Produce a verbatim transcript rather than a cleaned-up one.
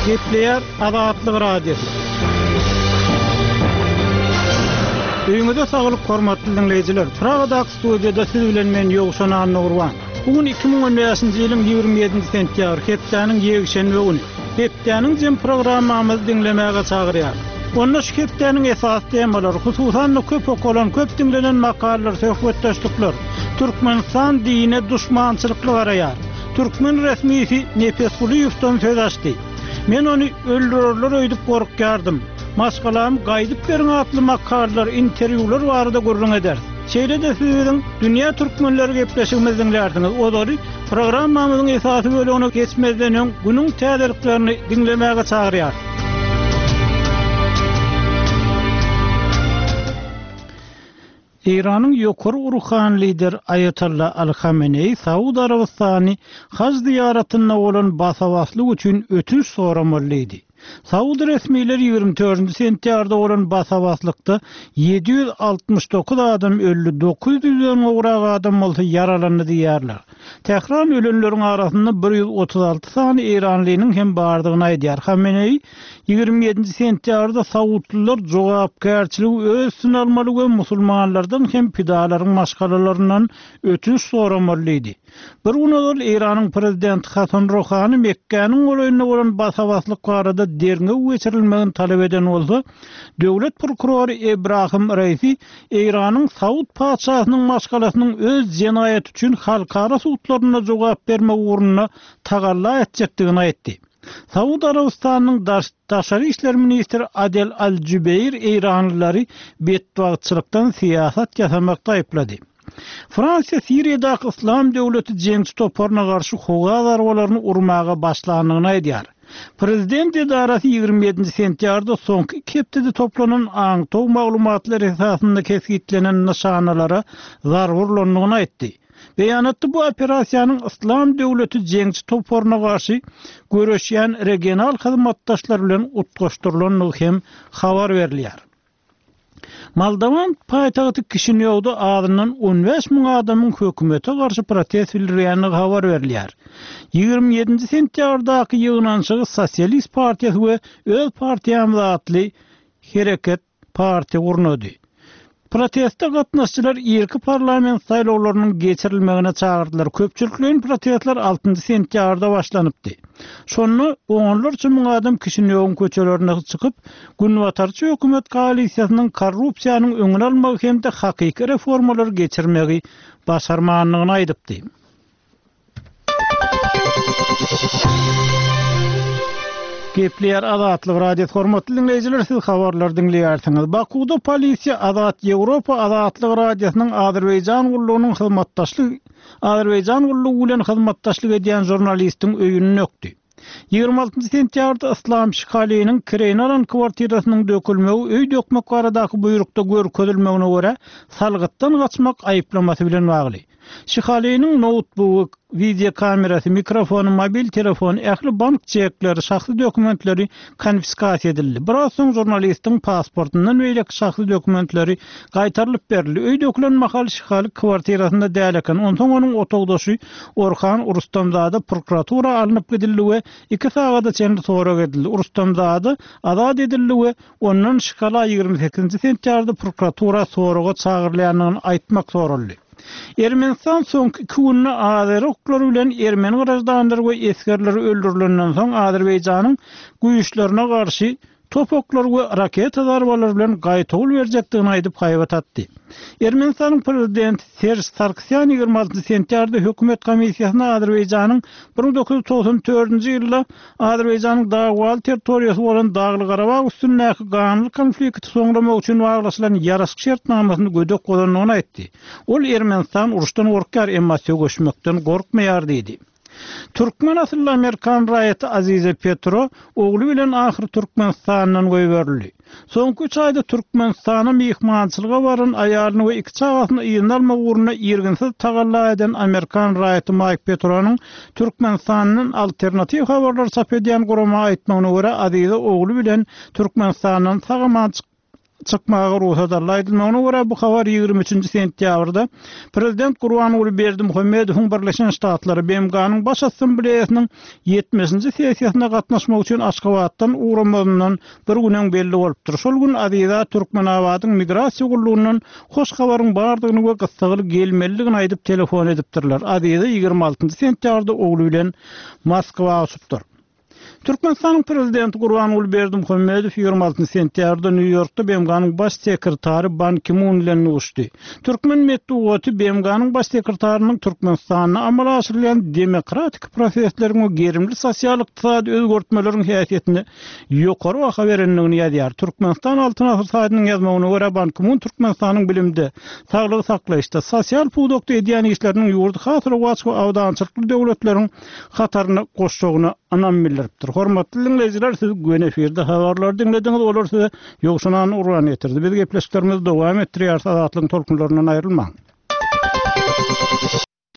Gepleyer Azatlyk Radiosu. Öýüňizde saglyk hormatly dinleýijiler. Pragadak studiýada siz bilen men Ýogşan Annurwan. Bugün iki bin on beşinji ýylyň ýigirme ýedinji sentýabr hepdeniň ýegşenbe güni. Hepdeniň jem programmamyzy dinlemäge çagyrýar. Onda şu hepdeniň esas temalary, hususan köp okulan, köp dinlenen makalar, söhbetdeşlikler, Türkmenistan dine düşmançylykly garaýar. Türkmen resmisi Nefes Guliýowdan söz açdy. Men onu öldürürler öýdüp gorkýardım. Maşgalam gaýdyp beriň atly makallar, interwýular barada görüň eder. Şeýle-de sizin dünýä türkmenleri gepleşigimizi dinlerdiňiz. Olary programmamyzyň esasy bölümine geçmezden öň günüň täzeliklerini dinlemäge çagyrýar. İran'ın ýokary uruhan lider Ayatollah Al-Khamenei Saud Arabistany haj ziyaretyne bolan basawaslyk üçin ötünç soramalydy. Saud resmileri ýygrimi dördünji sentýarda bolan basawaslykda yedi yüz altmış dokuz adam öldü, dokuz yüzden ugrak adam bolsa yaralandy diýerler. Tehran ölenleriň arasynda bir yüz otuz alty sany İranlynyň hem bardygyny aýdýar. Khamenei ýygrimi ýedinji sentýarda Saudlylar jogapkärçiligi öz üstüne almaly we musulmanlardan hem pidalaryň maşgalalaryndan ötünç soramalydy. Bir günler İranyň prezidenti Hasan Rouhani Mekke'niň goýunyna bolan basawaslyk barada derňe geçirilmegini talap eden bolsa, döwlet prokurory Ebrahim Reisi İranyň Saud paçasynyň maşgalasynyň öz jenaýaty üçin halkara suwtlaryna jogap berme uğruna tagalla etjekdigini aýtdy. Saud Arabistanyň daşary işler ministri Adel Al-Jubeir İranlylary betwagçylykdan siýasat ýasamakda aýplady. Fransiýa Siriýadaky İslam döwleti jeňçi toparna garşy hoga zarwalaryny urmaga başlanygyny aýdýar. Prezident edarasy ýygrimi ýedinji sentýarda soňky iki hepdede toplanan aňtaw maglumatlary esasynda keskitlenen nişanalara zarwurlandygyny aýtdy. Beýanatda bu operasiýanyň İslam döwleti jeňçi toparna garşy göreşýän regional hyzmatdaşlar bilen utgaşdyrylanyny hem habar berilýär. Moldovan paýtagty Kişinewde adynyň on beş miň adamyň hökümete garşy protest bildirýäni habar berilýär. ýygrimi ýedinji sentýardaky ýygnançygy Sosialist partiýasy we öz partiýamy atly Hereket partiýa gurnady. Protestde gatnaşçylar ýerki parlament saýlawlarynyň geçirilmegine çagyrdylar. Köpçülikliň protestler altynji sentýarda başlanypdy. Şonu onlarca miň adam Kişinewň köçelerine çykyp, günwatarçy hökümet koalisiýasynyň korrupsiýanyň öňüne almagy hemde hakyky reformalar geçirmegi başarmanlygyny aýdypdy. Gepleyer Azatlyk Radiosu hormatly dinleýijiler, siz habarlar dinleýärsiňiz. Bakuda polisiýa Azat Ýewropa Azatlyk Radiosynyň Azerbaýjan gullugynyň hyzmatdaşlyk Azerbaýjan gullugy bilen hyzmatdaşlyk edýän jurnalistiň öýüni nökdi. ýygrimi altynji sentýarda Islam Şikaliýanyň Krenalan kwartirasynyň dökülmegi öý dökmek baradaky buyrukda görkezilmegine görä salgytdan gaçmak aýyplamasy bilen bagly. Şikaliýanyň notebook, video kamerasy, mikrofonu, mobil telefon, ähli bank çekleri, şahsy dokumentleri konfiskasiýa edildi. Biraz soň jurnalistiň pasportundan we şahsy dokumentleri gaýtarylyp berildi. Öý dökülen mahal Şikali kwartirasynda däleken. Ondan onuň otogdaşy Orhan Urustamzada prokuratura alınıp gidildi we iki sagada çenli sorak edildi. Urustamzada azat edildi we ondan Şikala ýygrimi sekizinji sentýarda prokuratura soraga çagyrylýanyny aýtmak soruldy. Ermenistan soňky iki günde Azeri oklary bilen Ermeni garaşdanlary we eskerleri öldürilenden soň Azerbaýjanyň güýçlerine garşy topoklar we raketa zarbalary bilen gaýtawul berjekdigini aýdyp haýbat atdy. Ermenistanyň prezidenti Serj Sargsyan ýygrimi altyncı sentýarda hökümet komissiýasyna Azerbaýjanyň bir miň dokuz yüz toksan dördünji ýylda Azerbaýjanyň dagwal territoriýasy bolan Dagly Garabag üstündäki ganyly konflikti soňramak üçin baglaşylan ýaraşyk şertnamasyny gödek golanlygyny aýtdy. Ol Ermenistan uruşdan gorkar, emma söýüşmekden gorkmaýar diýdi. Türkmen asylly Amerikan raýaty Azize Petro ogly bilen ahir Türkmenistanyň goýberildi. Soňky üç aýda Türkmenistana mehmançylyga baran aýalyny we iki çagasyny ýyny almak uğruna ýerginsiz tagalla eden Amerikan raýaty Mike Petro'nyň Türkmenistanyň alternativ habarlar çap edýän gurama aýtmagyna görä Azize ogly bilen Türkmenistanyň sagamançyk çıkmagy ruhsat alaýdy. Ona görä bu habar ýygrimi üçinji sentýabrda Prezident Gurbanuly Berdimuhammedowyň Birleşen Ştatlar B M G-nyň baş assambleýasynyň ýetmişinji sessiýasyna gatnaşmak üçin Aşgabatdan uğramadyndan bir günden belli bolupdyr. Şol gün Aziza Türkmenabadyň migrasiýa gullugynyň hoş habaryň bardygyny we gysgaly gelmeliligini aýdyp telefon edipdirler. Aziza ýygrimi altynjy sentýabrda ogly bilen Moskwa uçupdyr. Türkmenistanyň prezidenti Gurbanuly Berdimuhammedow ýygrimi altynjy sentýabrda New Yorkda B M G-nyň baş sekretary Ban Ki-moon bilen görüşdi. Türkmen medeniýeti B M G-nyň baş sekretarynyň Türkmenistanyna amala aşyrylan demokratik prosesleriniň we gerimli sosial ykdysady özgertmeleriň häsiýetini ýokary baha berenligini ýazýar. Türkmenistan altyn asr saýdynyň ýazmagyna görä Ban Ki-moon Türkmenistanyň bilimde, saglyk saklaýyşda, sosial pudokda edýän işleriniň ýurdy hatyry we awdançylykly döwletleriň hataryna goşşagyny anam bildiripdir. Hormatly dinleyijiler, siz güven efirde habarlar dinlediňiz, olar size ýokşunan urgan etirdi. Biz gepleşiklerimiz dowam etdirýär, azatlyň tolkunlarynyň aýrylmaň.